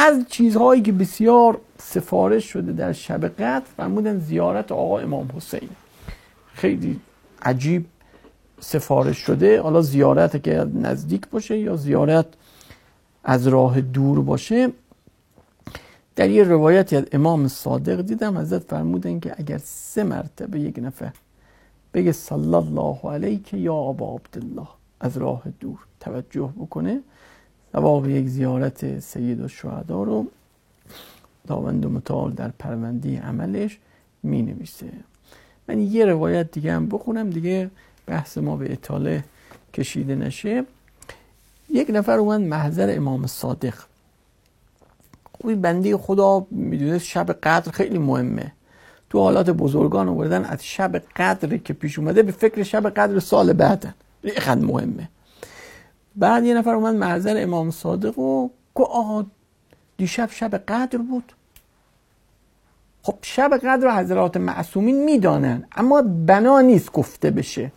از چیزهایی که بسیار سفارش شده در شب قدر فرمودن زیارت آقا امام حسین. خیلی عجیب سفارش شده، حالا زیارت که نزدیک باشه یا زیارت از راه دور باشه. در یه روایتی از امام صادق دیدم حضرت فرمودن که اگر 3 مرتبه یک نفر بگه صلی الله علیک یا ابا عبدالله از راه دور توجه بکنه، ثواب یک زیارت سید الشهدا رو خداوند متعال در پرونده عملش می نویسه. من یه روایت دیگه هم بخونم دیگه بحث ما به اطاله کشیده نشه. یک نفر اومد محضر امام صادق. خوبی بنده خدا میدونه شب قدر خیلی مهمه، تو حالات بزرگان آوردن از شب قدر که پیش اومده به فکر شب قدر سال بعدن، خیلی مهمه. بعد یه نفر اومد محضر امام صادق و گفت آقا دیشب شب قدر بود. خب شب قدر رو حضرات معصومین میدانن، اما بنا نیست گفته بشه.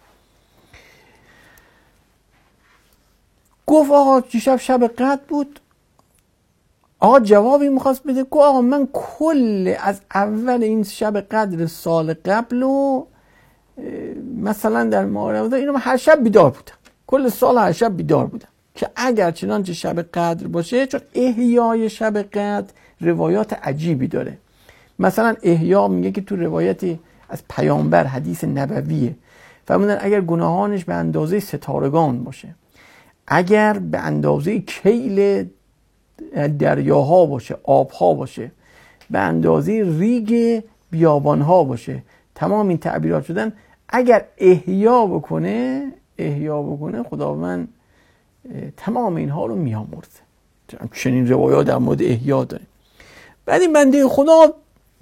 گفت آقا دیشب شب قدر بود. آقا جوابی میخواست بده، گفت آقا من کل از اول این شب قدر سال قبل و مثلا در ماه رمضان اینو هر شب بیدار بودم، کل سال هر شب بیدار بودم، که اگر چنانچه شب قدر باشه، چون احیای شب قدر روایات عجیبی داره. مثلا احیا میگه که تو روایتی از پیامبر حدیث نبویه فرمودن اگر گناهانش به اندازه ستارگان باشه، اگر به اندازه کیل دریاها باشه، آبها باشه، به اندازه ریگ بیابانها باشه، تمام این تعبیرات شدن، اگر احیا بکنه خداوند تمام اینها رو میامرزه. چنین روایات در مورد احیا داره. بعد این بنده خدا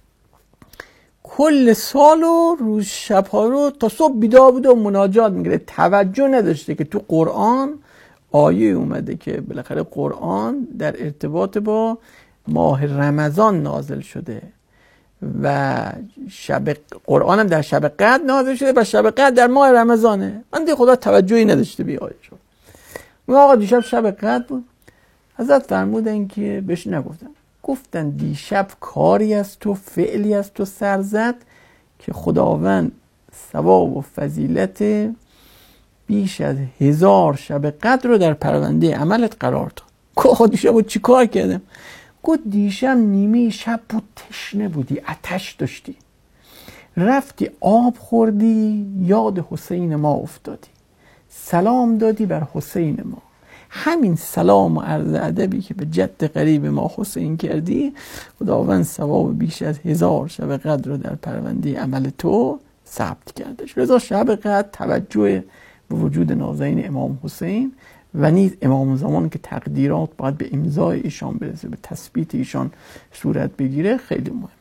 کل سال و روز شبها رو تا صبح بیدار بوده و مناجات میگیره، توجه نداشته که تو قرآن آیه اومده که بالاخره قرآن در ارتباط با ماه رمضان نازل شده و قرآن هم در شب قدر نازل شده و شب قدر در ماه رمضانه. من دیگه خدا توجهی نداشته به آیه شد. آقا دیشب شب قدر بود. حضرت فرمودن که بهش نگفتن، گفتن دیشب کاری از تو، فعلی از تو سر زد که خداوند ثواب و فضیلت بیش از 1000 شب قدر رو در پرونده عملت قرار داد. گفت دیشب چی کار کردم؟ گفت دیشب نیمه شب بود، تشنه بودی، آتش داشتی، رفتی آب خوردی، یاد حسین ما افتادی، سلام دادی بر حسین ما. همین سلام و عرض ادبی که به جد قریب ما حسین کردی، خداوند ثواب بیش از 1000 شب قدر رو در پرونده عمل تو ثبت کردش. لذا شب قدر توجه به وجود نازنین امام حسین و نیز امام زمان که تقدیرات باید به امضای ایشان برسه، به تثبیت ایشان صورت بگیره، خیلی مهم.